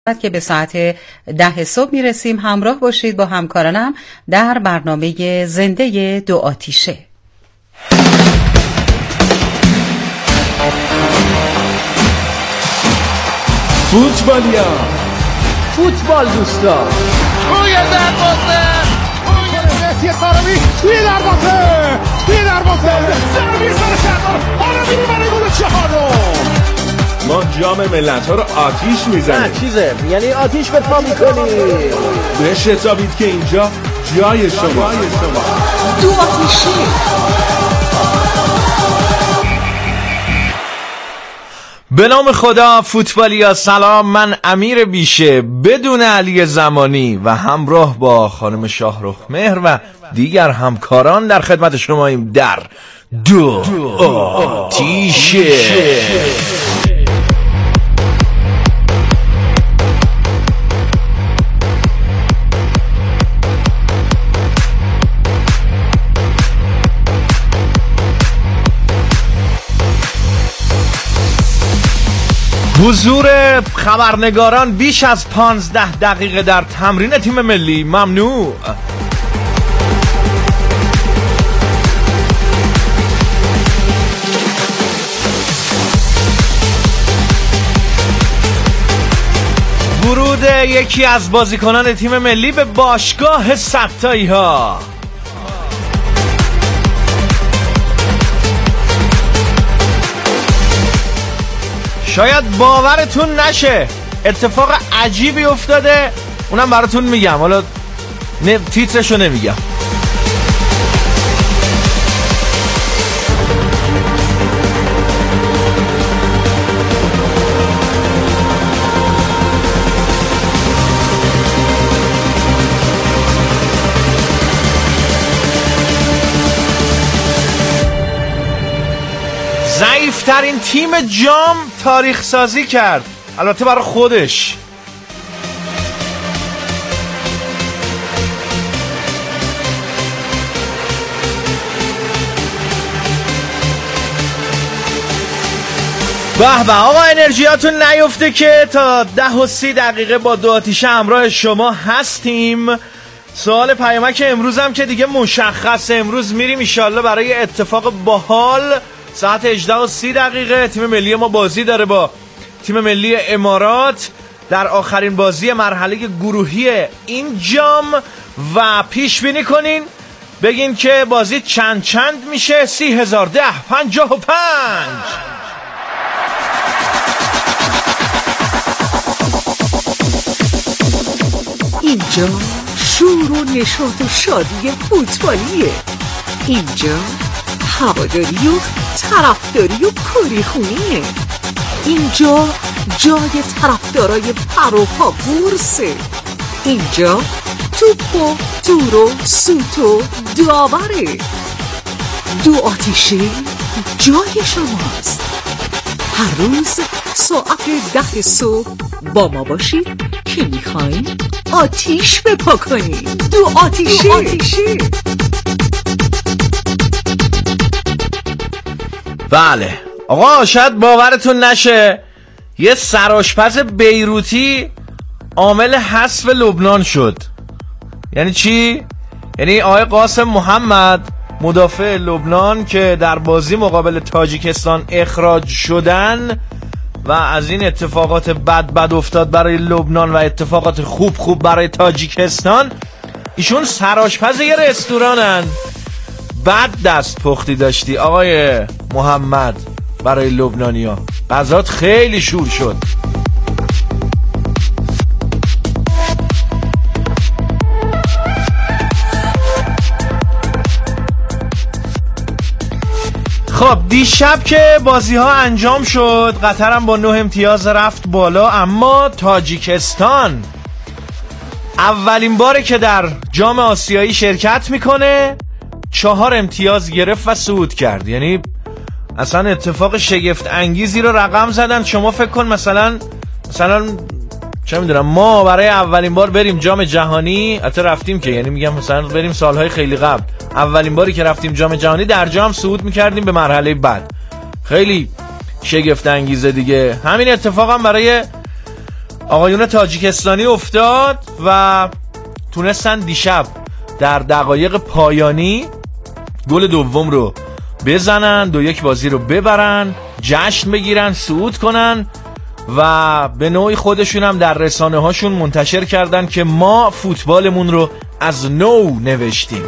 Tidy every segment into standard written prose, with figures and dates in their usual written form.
که به ساعت 10 صبح میرسیم. همراه باشید با همکارانم در برنامه زنده دو آتیشه. فوتبالیا، فوتبال دوستا، توی دروازه، مهدی طارمی توی دروازه سرویس برای شهردار، حالا میریم برای گل چهارم. ما جام ملت‌ها رو آتیش میزنیم. نه چیزه، یعنی آتیش به پا میکنیم. بشتابید که اینجا جای شما. دو آتیشه. به نام خدا. فوتبالیا سلام، من امیر بیشه بدون علی زمانی و همراه با خانم شاهرخ مهر و دیگر همکاران در خدمت شماییم در دو آتیشه. حضور خبرنگاران بیش از 15 دقیقه در تمرین تیم ملی ممنوع. ورود یکی از بازیکنان تیم ملی به باشگاه ستایی ها. شاید باورتون نشه اتفاق عجیبی افتاده، اونم براتون میگم، حالا تیترشو نمیگم. ضعیف‌ترین تیم جام تاریخ سازی کرد، البته برای خودش. به به آقا، انرژیاتون نیفته که تا 10:30 دقیقه با دو آتیشه همراه شما هستیم. سوال پیامک امروزم که دیگه مشخصه، امروز میریم ایشالله برای اتفاق باحال. ساعت 18:30 دقیقه تیم ملی ما بازی داره با تیم ملی امارات در آخرین بازی مرحله گروهی این جام و پیش بینی کنین بگین که بازی چند میشه. 30,010.55. اینجا شور و نشاط و شادی فوتبالیه. اینجا هواداری و طرفداری و کریخونیه. اینجا جای طرفدارای پر و پا بورسه. اینجا توپ و تور و سوت و داوره. دو آتیشه جای شماست. هر روز ساعت 10 صبح با ما باشید که میخوایم آتیش بپا کنیم. دو آتیشه. بله آقا، شاید باورتون نشه یه سرآشپز بیروتی عامل حذف لبنان شد. یعنی چی؟ یعنی آقای قاسم محمد مدافع لبنان که در بازی مقابل تاجیکستان اخراج شدن و از این اتفاقات بد افتاد برای لبنان و اتفاقات خوب برای تاجیکستان، ایشون سرآشپز یه رستورانن. بد دست پختی داشتی آقای محمد برای لبنانیا، غذات خیلی شور شد. خب دیشب که بازی ها انجام شد، قطر هم با 9 امتیاز رفت بالا، اما تاجیکستان اولین باره که در جام آسیایی شرکت میکنه 4 امتیاز گرفت و صعود کرد. یعنی اصلا اتفاق شگفت انگیزی رو رقم زدن. شما فکر کن مثلا چه میدونم ما برای اولین بار بریم جام جهانی، حتی رفتیم که، یعنی میگم مثلا بریم سالهای خیلی قبل، اولین باری که رفتیم جام جهانی در جام صعود میکردیم به مرحله بعد. خیلی شگفت انگیزه دیگه. همین اتفاق هم برای آقایون تاجیکستانی افتاد و تونستن دیشب در دقایق پایانی گل دوم رو بزنن، 2-1 بازی رو ببرن، جشن بگیرن، صعود کنن و به نوعی خودشون هم در رسانه هاشون منتشر کردن که ما فوتبالمون رو از نو نوشتیم.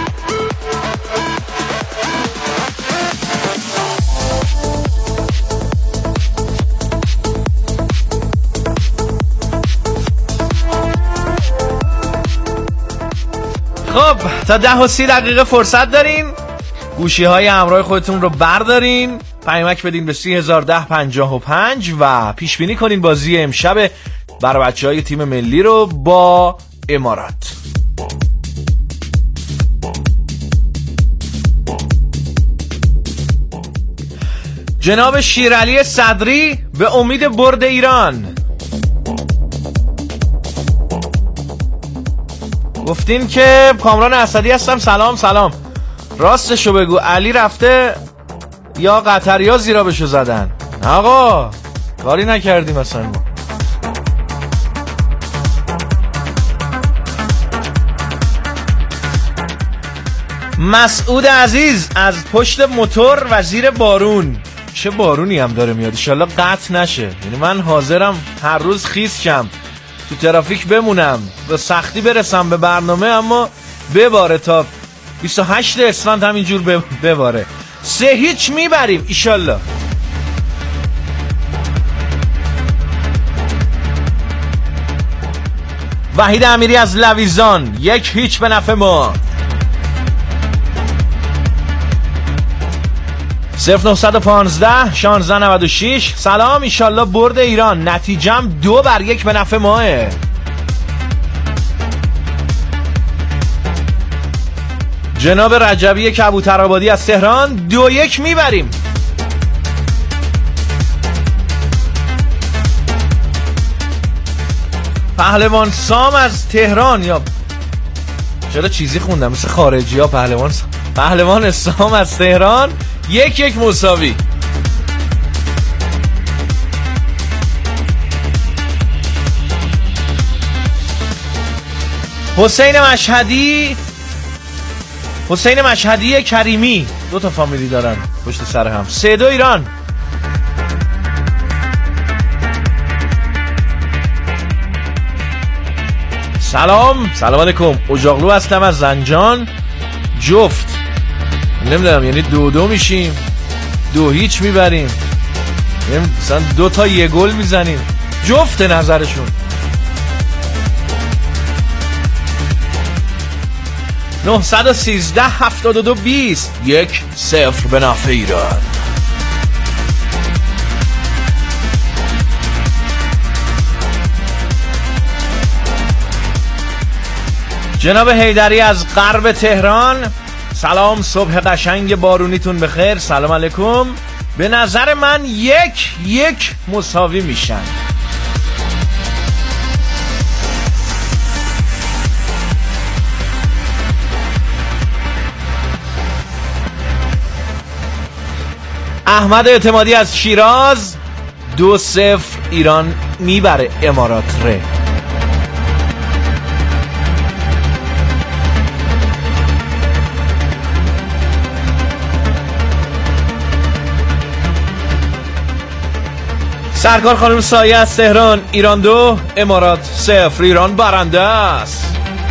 خب تا 10:30 فرصت دارین، گوشی های همراه خودتون رو بردارین، پیامک بدین به 301055 و پیش بینی کنین بازی امشب برای بچهای تیم ملی رو با امارات. جناب شیرعلی صدری به امید برد ایران گفتین که کامران اسدی هستم. سلام راستشو بگو، علی رفته یا قطریا زیرابشو زدن؟ آقا کاری نکردیم اصلا. مسعود عزیز از پشت موتور و زیر بارون، چه بارونی هم داره میاد، انشالله قطع نشه. یعنی من حاضرم هر روز خیس شم، تو ترافیک بمونم، به سختی برسم به برنامه، اما بباره تا 28 اسفند همینجور بباره. 3-0 میبریم ایشالله. وحید امیری از لویزان 1-0 به نفع ما. 0915 1696 سلام، ایشالله برد ایران، نتیجم 2-1 به نفع ماه. جناب رجبی کبوترآبادی از تهران 2-1 میبریم. پهلوان سام از تهران، یا چرا چیزی خوندم مثل خارجی ها، پهلوان سام از تهران 1-1 مساوی. حسین مشهدی کریمی، 2 تا فامیلی دارن پشت سر هم. 3-2 ایران. سلام علیکم، اجاقلو هستم از زنجان. جفت نمیدونم یعنی 2-2 میشیم، 2-0 میبریم، مثلا 2 تا 1 گل میزنیم، جفت نظرشون. 913 72 20 1-0 به نفع ایران. جناب حیدری از غرب تهران سلام، صبح قشنگ بارونیتون بخیر. سلام علیکم. به نظر من 1-1 مساوی میشن. احمد اعتمادی از شیراز 2-0 ایران میبره امارات ره. سرکار خانم سایه از تهران ایران 2 امارات 0 ایران برنده است.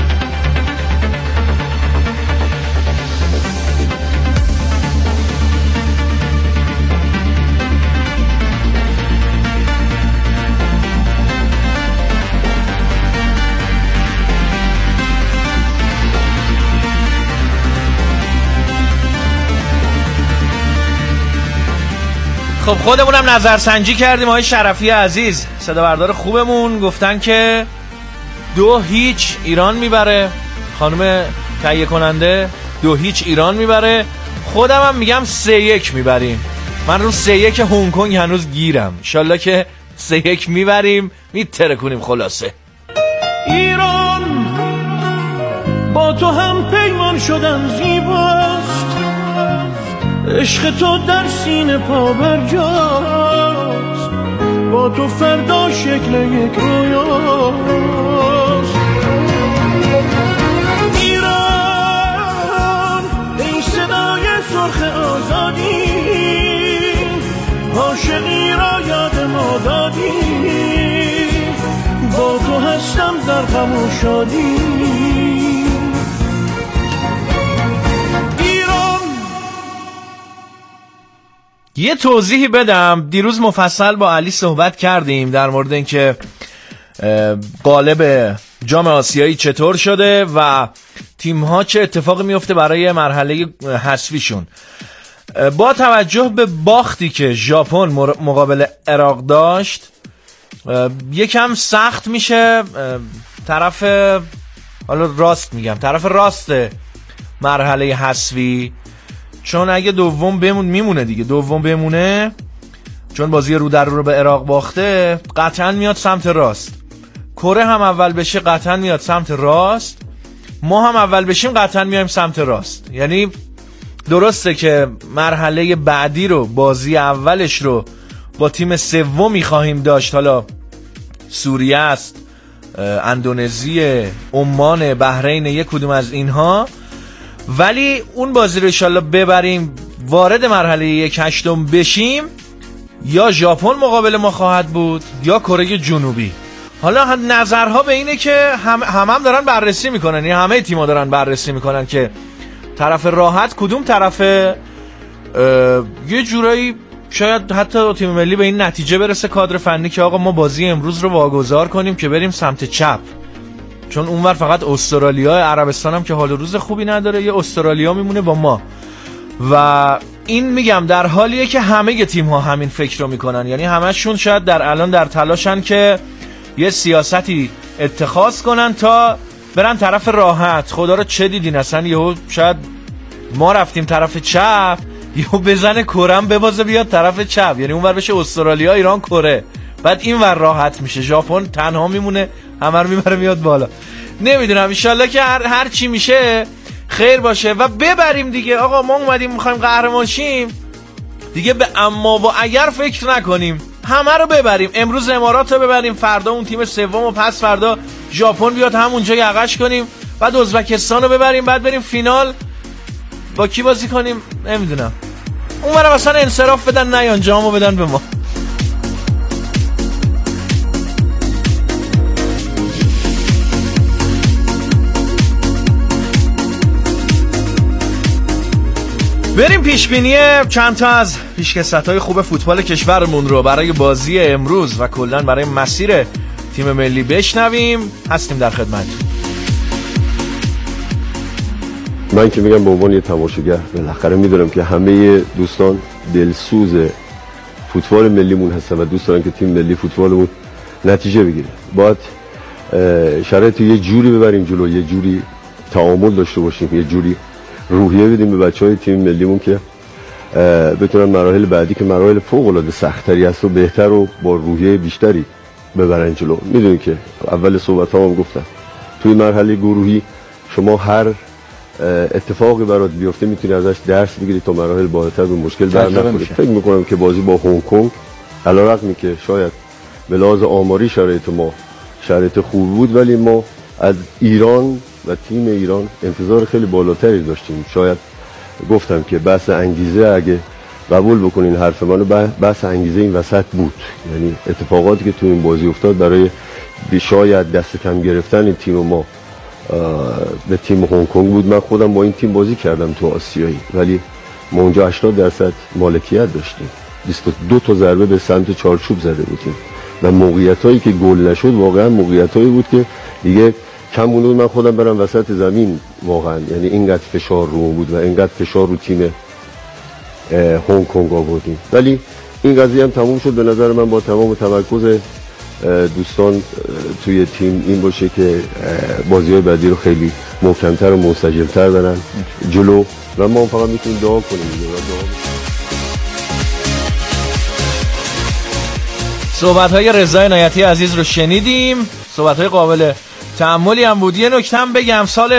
خب خودمونم نظرسنجی کردیم. آقای شرفی عزیز صدا بردار خوبمون گفتن که 2-0 ایران میبره. خانم تهیه کننده 2-0 ایران میبره. خودم هم میگم 3-1 میبریم. من رو 3-1 هنگ کنگ هنوز گیرم. انشالله که 3-1 میبریم، میترکونیم. خلاصه ایران با تو هم پیمان شدم زیباست، عشق تو در سینه پا برجاست، با تو فردا شکل یک رویاست. ایران ای صدای سرخ آزادی، عاشقی را یاد ما دادی، با تو هستم در غم و شادی. یه توضیحی بدم. دیروز مفصل با علی صحبت کردیم در مورد اینکه قالب جام آسیایی چطور شده و تیم‌ها چه اتفاقی میفته برای مرحله حذفیشون. با توجه به باختی که ژاپن مقابل عراق داشت، یکم سخت میشه طرف راست مرحله حذفی، چون اگه دوم میمونه دیگه، دوم بمونه چون بازی رو در رو به عراق باخته، قطعا میاد سمت راست. کره هم اول بشه قطعا میاد سمت راست، ما هم اول بشیم قطعا میایم سمت راست. یعنی درسته که مرحله بعدی رو، بازی اولش رو با تیم سومی خواهیم داشت، حالا سوریه است، اندونزی، عمان، بحرین، یک کدوم از اینها، ولی اون بازی رو انشالله ببریم وارد مرحله 1/8 بشیم، یا ژاپن مقابل ما خواهد بود یا کره جنوبی. حالا نظرها به اینه که هم دارن بررسی میکنن، یعنی همه تیم‌ها دارن بررسی میکنن که طرف راحت کدوم طرف. یه جورایی شاید حتی تیم ملی به این نتیجه برسه، کادر فنی، که آقا ما بازی امروز رو واگذار کنیم که بریم سمت چپ، چون اونور فقط استرالیا، عربستان هم که حال روز خوبی نداره، یه استرالیا میمونه با ما. و این میگم در حالیه که همه تیم‌ها همین فکر رو میکنن، یعنی همشون شاید الان در تلاشن که یه سیاستی اتخاذ کنن تا برن طرف راحت. خدا رو چه دیدین اصلا، یهو شاید ما رفتیم طرف چپ، یهو بزنه کرم ببازه بیاد طرف چپ، یعنی اونور بشه استرالیا، ایران، کره، بعد این ور راحت میشه، ژاپن تنها میمونه، همه رو میبره میاد بالا. نمیدونم، انشالله که هر چی میشه خیر باشه و ببریم دیگه. آقا ما اومدیم میخوایم قهرمان شیم دیگه، به اما و اگر فکر نکنیم، همه رو ببریم. امروز امارات رو ببریم، فردا اون تیم سوم و پس فردا ژاپن بیاد همونجا یقش کنیم، بعد ازبکستان رو ببریم، بعد بریم فینال. با کی بازی کنیم نمیدونم، اونورا مثلا انصراف بدن، نیان جامو بدن به ما. بریم پیشبینی چند تا از پیشکسوت‌های خوب فوتبال کشورمون رو برای بازی امروز و کلاً برای مسیر تیم ملی بشنویم. هستیم در خدمت. من که میگم به عنوان یه تماشاگر، بالاخره میدونم که همه دوستان دلسوز فوتبال ملیمون هستن و دوست دارن که تیم ملی فوتبالمون نتیجه بگیره. باید شرایط یه جوری ببریم جلو، یه جوری تعامل داشته باشیم، یه جوری روحیه بدیم به بچهای تیم ملیمون که بتونن مراحل بعدی که مراحل فوق‌العاده سخت‌تری است و بهتر و با روحیه بیشتری ببرن جلو. میدونید که اول صحبت‌هام گفتم توی مرحله گروهی شما هر اتفاقی برات بیفته میتونی ازش درس بگیری تا مراحل بالاتر به مشکل برنخوری. فکر میکنم که بازی با هنگ کنگ علیرغمی که شاید به لحاظ آماری شرایط ما شرایط خوب بود، ولی ما از ایران و تیم ایران انتظار خیلی بالاتری داشتیم. شاید گفتم که بحث انگیزه، اگه قبول بکنین حرف منو، بحث انگیزه این وسط بود. یعنی اتفاقاتی که تو این بازی افتاد برای شاید دست کم گرفتن این تیم ما به تیم هنگ کنگ بود. من خودم با این تیم بازی کردم تو آسیایی، ولی ما اونجا 80% مالکیت داشتیم، 22 تا ضربه به سمت چارچوب زده بودیم و موقعیتایی که گل نشد واقعا موقعیتایی بود که دیگه کم بود من خودم برم وسط زمین واقعا. یعنی اینقدر فشار رو بود و اینقدر فشار رو تیم هنگ کنگ آوردیم، ولی این قضیه هم تموم شد. به نظر من با تمام تمرکز دوستان توی تیم این باشه که بازی‌های بعدی رو خیلی محکم‌تر و منسجم‌تر برن جلو و ما فقط میتونیم دعا کنیم. صحبت‌های رضا عنایتی عزیز رو شنیدیم، صحبت‌های قابل تأملی هم بود. یه نکته هم بگم، سال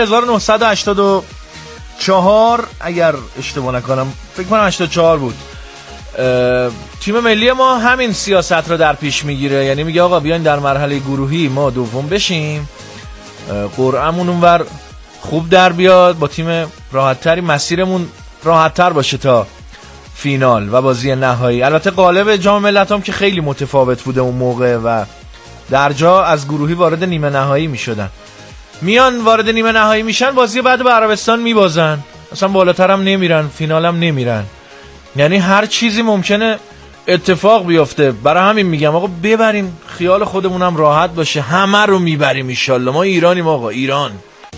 1984 اگر اشتباه نکنم، فکر کنم 84 بود، تیم ملی ما همین سیاست رو در پیش میگیره، یعنی میگه آقا بیاین در مرحله گروهی ما دوم بشیم، قرعه‌مون اونور خوب در بیاد، با تیم راحت‌تری مسیرمون راحت‌تر باشه تا فینال و بازی نهایی. البته قالب جام ملت‌ها که خیلی متفاوت بوده اون موقع و در جا از گروهی وارد نیمه نهایی میشدن، میان وارد نیمه نهایی میشن، بازی بعد به عربستان میبازن، اصلا بالاتر هم نمیرن، فینال هم نمیرن، یعنی هر چیزی ممکنه اتفاق بیفته. برای همین میگم آقا ببریم خیال خودمونم راحت باشه، همه رو میبریم ان شاءالله. ما ایرانیم آقا، ایران.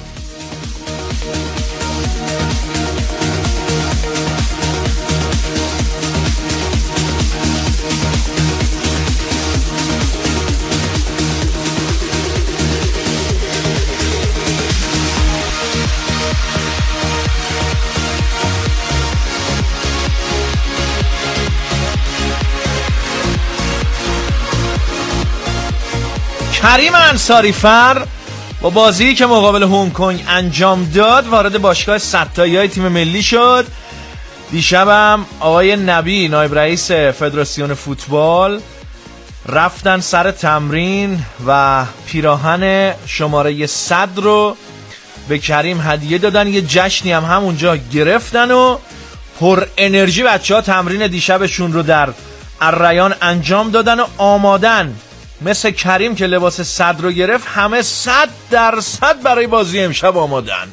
کریم انصاری فر با بازی که مقابل هنگ کنگ انجام داد وارد باشگاه ستایی‌های تیم ملی شد. دیشبم آقای نبی نایب رئیس فدراسیون فوتبال رفتن سر تمرین و پیراهن شماره 100 رو به کریم هدیه دادن، یه جشنی هم همونجا گرفتن و پر انرژی بچه‌ها تمرین دیشبشون رو در الریان انجام دادن و آمادن، مثل کریم که لباس 100 رو گرفت، همه 100% برای بازی امشب آمادن.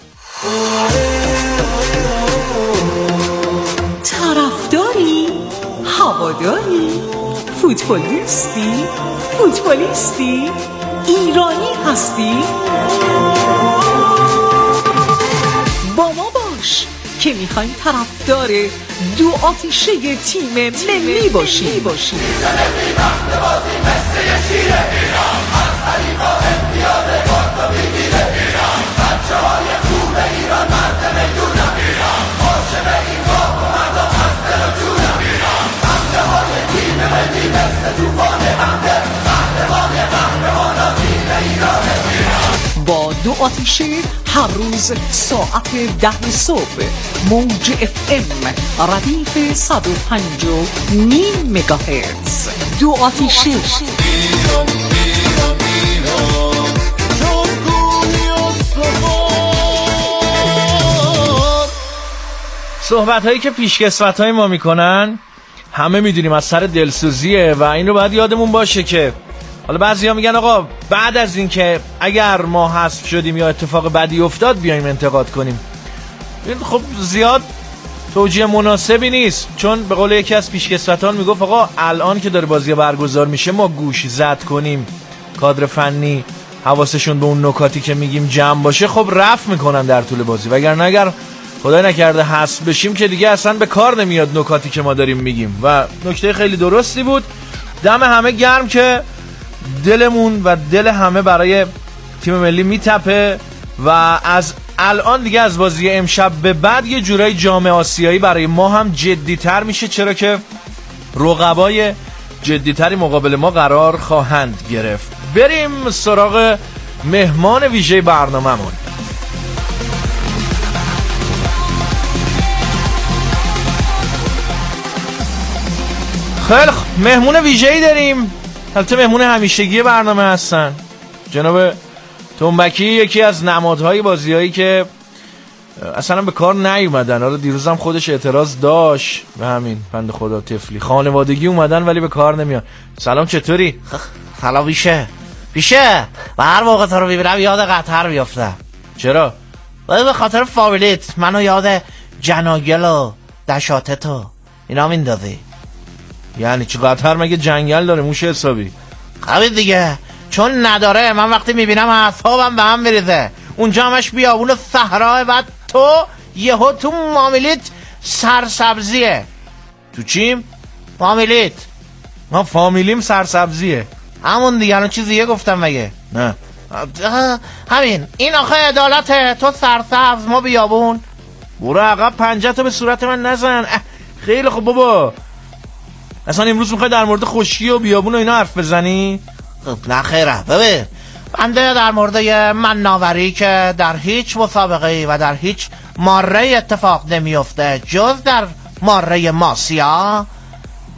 طرفداری؟ هواداری؟ فوتبالیستی؟ ایرانی هستی؟ با ما باش که میخوایم طرفدار دو آتیشه تیم ملی باشیم. با دو آتیشه هر روز ساعت 10 صبح موج FM ردیف 105.9 مگاهرتز. دو آتیشه. صحبت هایی که پیشکسوت های ما میکنن همه میدونیم از سر دلسوزیه و این رو باید یادمون باشه که حالا بعضیا میگن آقا بعد از این که اگر ما حذف شدیم یا اتفاق بدی افتاد بیایم انتقاد کنیم. خب زیاد توجیه مناسبی نیست، چون به قول یکی از پیشکسوتان میگفت آقا الان که داره بازی برگزار میشه ما گوش زد کنیم، کادر فنی حواسشون به اون نکاتی که میگیم جمع باشه، خب رفع میکنن در طول بازی، وگرنه اگر خدای نکرده حذف بشیم که دیگه اصلا به کار نمیاد نکاتی که ما داریم میگیم. و نکته خیلی درستی بود. دم همه گرم که دلمون و دل همه برای تیم ملی میتپه و از الان دیگه از بازی امشب به بعد یه جورای جام آسیایی برای ما هم جدی‌تر میشه، چرا که رقبای جدی‌تری مقابل ما قرار خواهند گرفت. بریم سراغ مهمان ویژه برنامه‌مون. خیلی مهمون ویژه‌ای داریم، البته مهمون همیشگی برنامه هستن، جناب تنبکی، یکی از نمادهای بازیایی که اصلا به کار نیومدن. حالا دیروزم خودش اعتراض داشت به همین بنده خدا طفلی، خانوادگی اومدن ولی به کار نمیان. سلام، چطوری؟ سلام. بیشه و هر موقع تو رو ببینم یاد قطر بیافتم. چرا؟ به خاطر فامیلیت منو یاد جناگل و دشاتت و اینا میندازی. یعنی چی؟ قطر مگه جنگل داره موشه حسابی؟ همین دیگه، چون نداره. من وقتی میبینم اعصابم به هم میریزه. اونجا همش بیابون و صحرا، بعد تو یهو تو فامیلیت سرسبزیه. تو چیم؟ فامیلیت. ما فامیلیم سرسبزیه. همون دیگه. الان چیزی یه گفتم مگه؟ نه همین. این آخه عدالته، تو سرسبز ما بیابون. برو عقب، پنجتو به صورت من نزن. خیلی خوب بابا، اصلا امروز میخوای در مورد خشکی و بیابون و اینا حرف بزنی؟ نه خیره. ببین بنده در مورد یه مناوری که در هیچ مسابقه و در هیچ ماره اتفاق نمیفته جز در ماره ماسیا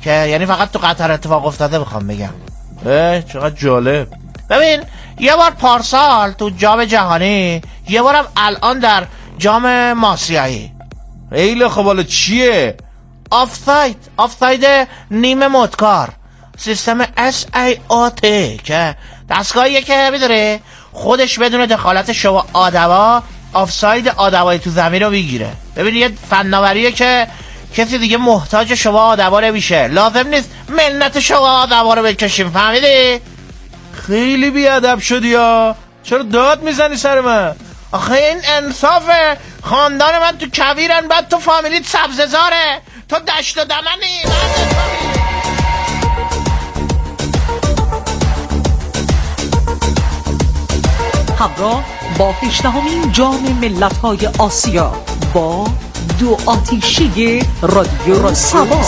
که یعنی فقط تو قطر اتفاق افتاده بخوام بگم. چقدر جالب. ببین یه بار پارسال تو جام جهانی، یه بارم الان در جام آسیایی. خیلی خب حالا چیه؟ آفساید نیمه مدکار، سیستم SAOT که دستگاهیه که میداره خودش بدون دخالت شما آدما آفساید آدمای تو زمین رو میگیره. ببین یه فناوریه که کسی دیگه محتاج شما آدما نمیشه، لازم نیست منت شما آدما رو بکشیم، فهمیدی؟ خیلی بیادب شدی یا چرا داد میزنی سر من؟ آخه این انصافه. خاندان من تو کویرن، بعد تو فامیلیت سبززاره، تو دشت و دمنی. همراه با 18مین جام ملت‌های آسیا با دو آتیشی رادیو سبا.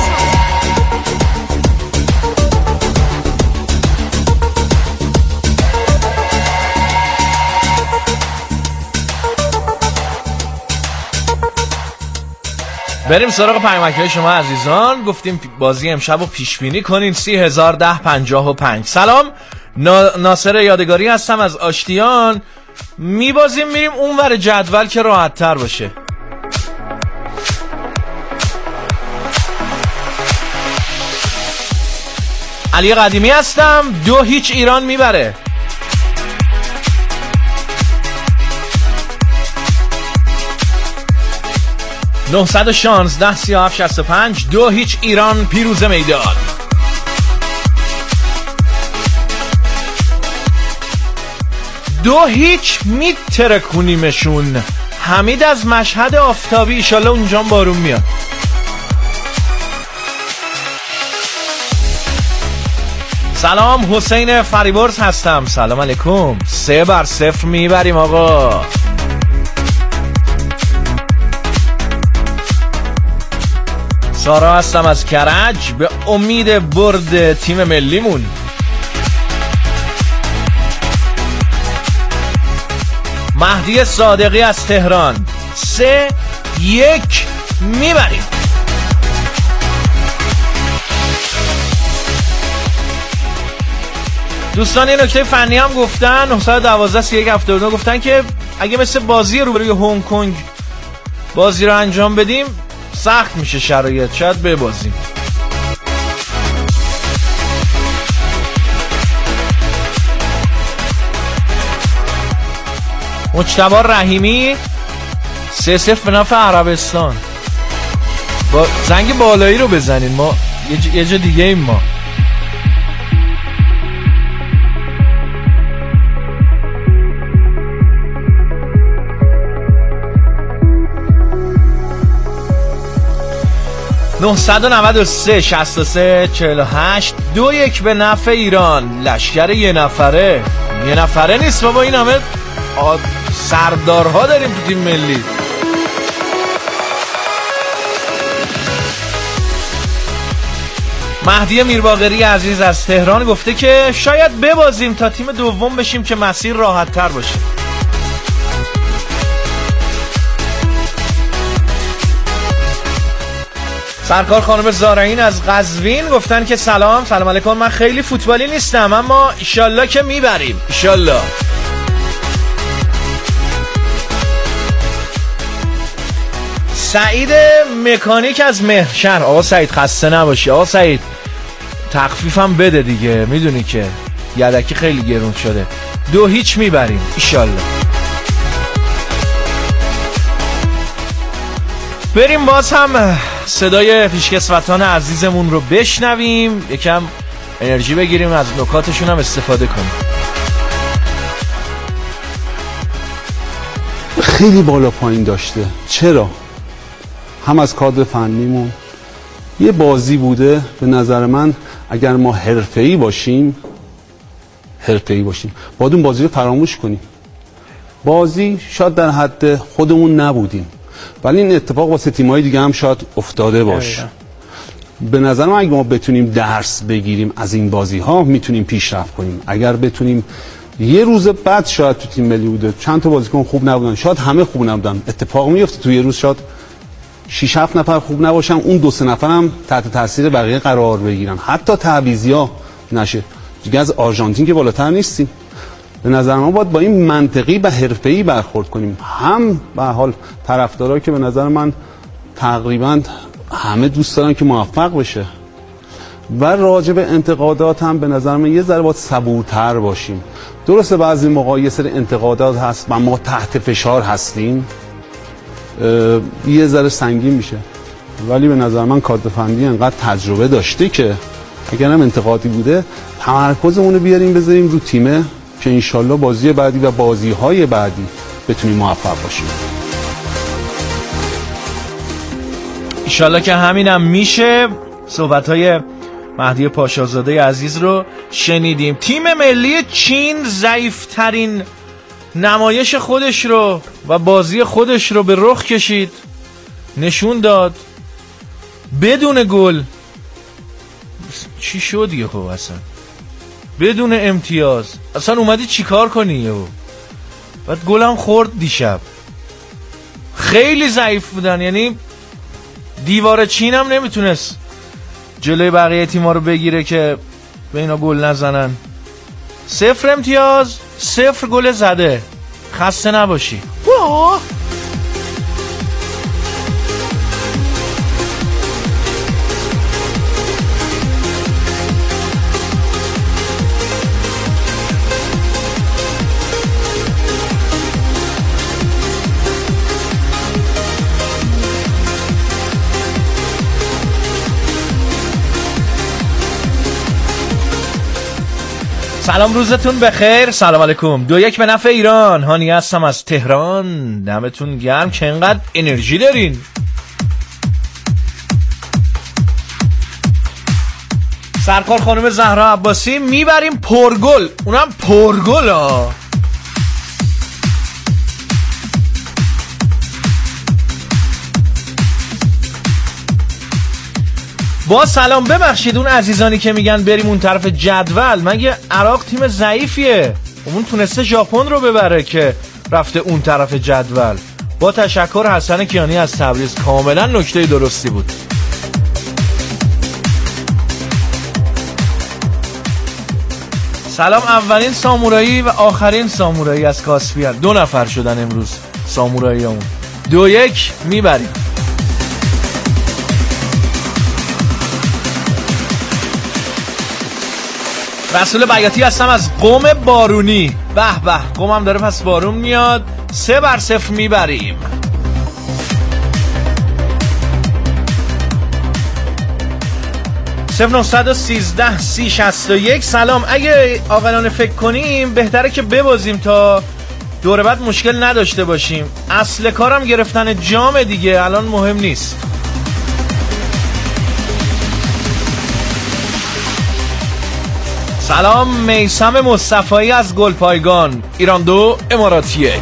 بریم سراغ پیامک‌های شما عزیزان. گفتیم بازی امشب رو پیش بینی کنین. 301055. سلام، ناصر یادگاری هستم از آشتیان. میبازیم میریم اونور جدول که راحت تر باشه. علی قدیمی هستم. 2-0 ایران میبره. $916-3765. 2-0 ایران پیروز میدان. 2-0 میترکونیمشون. حمید از مشهد آفتابی، ایشالله اونجا بارون میاد. سلام، حسین فریبرز هستم. سلام علیکم. 3-0 میبریم آقا. سارا هستم از کرج، به امید برد تیم ملیمون. مهدی صادقی از تهران، 3-1 میبریم. دوستان یه نکته فنی هم گفتن. 912-3172 گفتن که اگه مثل بازی روبروی هنگ کنگ بازی رو انجام بدیم سخت میشه شرایط، شاید ببازیم. مجتبی رحیمی 3-0 به نفع عربستان. با زنگ بالایی رو بزنین، ما یه جا دیگه ایم ما. $993-63-48 2-1 به نفع ایران. لشکر یه نفره نیست بابا، این همه سردارها داریم تو تیم ملی. مهدی میرباقری عزیز از تهران گفته که شاید ببازیم تا تیم دوم بشیم که مسیر راحت تر باشه. سرکار خانم زارعین از قزوین گفتن که سلام علیکم، من خیلی فوتبالی نیستم اما ایشالله که میبریم، ایشالله. سعید مکانیک از مهرشهر. آقا سعید خسته نباشی. آقا سعید تخفیفم بده دیگه، میدونی که یدکی خیلی گرون شده. 2-0 میبریم ایشالله. بریم باز هم صدای پیشکسوتان عزیزمون رو بشنویم، یکم انرژی بگیریم، از نکاتشون هم استفاده کنیم. خیلی بالا پایین داشته. چرا؟ هم از کادر فنیمون یه بازی بوده. به نظر من اگر ما حرفه‌ای باشیم باید اون بازی رو فراموش کنیم. بازی شاید در حد خودمون نبودیم، ولی این اتفاق واسه تیم‌های دیگه هم شاید افتاده باشه. به نظر من اگه ما بتونیم درس بگیریم از این بازی‌ها میتونیم پیشرفت کنیم. اگر بتونیم یه روز بعد شاید تو تیم ملی بوده چند تا بازیکن خوب نبودن، شاید همه خوب نبودن، اتفاق میفته تو یه روز شاید 6-7 نفر خوب نباشن، اون 2-3 نفر هم تحت تاثیر بقیه قرار بگیرن، حتی تعویضیا نشه. دیگه از آرژانتین که بالاتر نیستیم. به نظر من باید با این منطقی و حرفه‌ای برخورد کنیم. هم به حال طرفدارا که به نظر من تقریبا همه دوست دارن که موفق بشه و راجع به انتقادات هم به نظر من یه ذره باید صبورتر باشیم. درسته بعضی موقع یه سری انتقادات هست و ما تحت فشار هستیم، یه ذره سنگین میشه، ولی به نظر من کادرفندی انقدر تجربه داشته که اگر هم انتقادی بوده تمرکزمون رو بیاریم بذاریم رو تیمه که انشالله بازی بعدی و بازی‌های بعدی بتونیم موفق باشیم. انشالله که همینم میشه. صحبت‌های مهدی پاشازاده عزیز رو شنیدیم. تیم ملی چین ضعیف‌ترین نمایش خودش رو و بازی خودش رو به رخ کشید، نشون داد بدون گل. چی شد یهو اصلا؟ بدون امتیاز اصلا اومدی چی کار کنی یهو؟ بعد گلم خورد دیشب. خیلی ضعیف بودن، یعنی دیوار چین هم نمیتونست جلوی بقیه تیم‌ها رو بگیره که به اینا گل نزنن. 0 امتیاز، 0 گل زده. خسته نباشی. سلام، روزتون بخیر. سلام علیکم. 2-1 به نفع ایران. هانی هستم از تهران. دمتون گرم که اینقدر انرژی دارین. سرکار خانم زهرا عباسی میبریم پرگل، اونم پرگل ها. با سلام، ببخشید اون عزیزانی که میگن بریم اون طرف جدول، مگه عراق تیم ضعیفیه؟ اون تونسته ژاپن رو ببره که رفته اون طرف جدول. با تشکر حسن کیانی از تبریز، کاملا نکته درستی بود. سلام، اولین سامورایی و آخرین سامورایی از کاسپیان. 2 نفر شدن امروز سامورایی همون. 2-1 میبریم. رسول بیاتی هستم از قم بارونی. به به، قمم داره پس بارون میاد. 3-0 میبریم. صفر 913 3061. سلام، اگه عاقلانه فکر کنیم بهتره که ببازیم تا دوره بعد مشکل نداشته باشیم. اصل کارم گرفتن جام دیگه، الان مهم نیست. سلام، میثم مصطفایی از گلپایگان. ایران 2 امارات 1.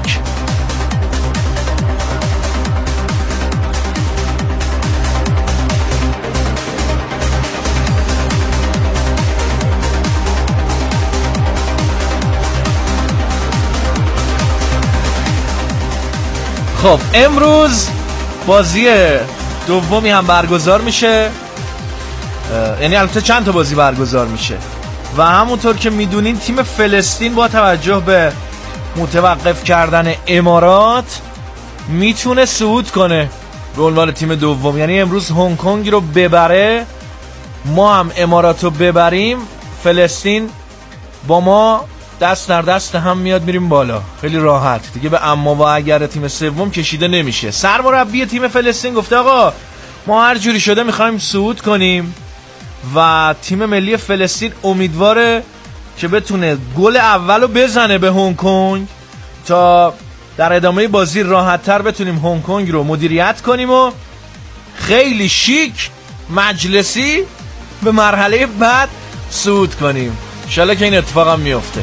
خب امروز بازی دومی هم برگزار میشه، یعنی البته چند تا بازی برگزار میشه و همونطور که میدونین تیم فلسطین با توجه به متوقف کردن امارات میتونه صعود کنه به عنوان تیم دوم. یعنی امروز هنگ کنگ رو ببره، ما هم امارات رو ببریم، فلسطین با ما دست در دست هم میاد، میریم بالا خیلی راحت دیگه. به اما و اگر تیم سوم کشیده نمیشه. سرمربی تیم فلسطین گفته آقا ما هر جوری شده میخوایم صعود کنیم و تیم ملی فلسطین امیدواره که بتونه گل اولو بزنه به هنگ کنگ تا در ادامه بازی راحت‌تر بتونیم هنگ کنگ رو مدیریت کنیم و خیلی شیک مجلسی به مرحله بعد صعود کنیم. انشالله که این اتفاق هم میفته.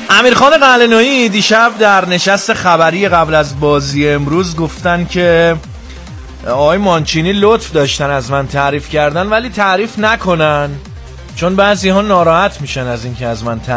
امیرخان قلعه‌نویی دیشب در نشست خبری قبل از بازی امروز گفتن که آقای مانچینی لطف داشتن از من تعریف کردن ولی تعریف نکنن، چون بعضی ها ناراحت میشن از اینکه از من تعریف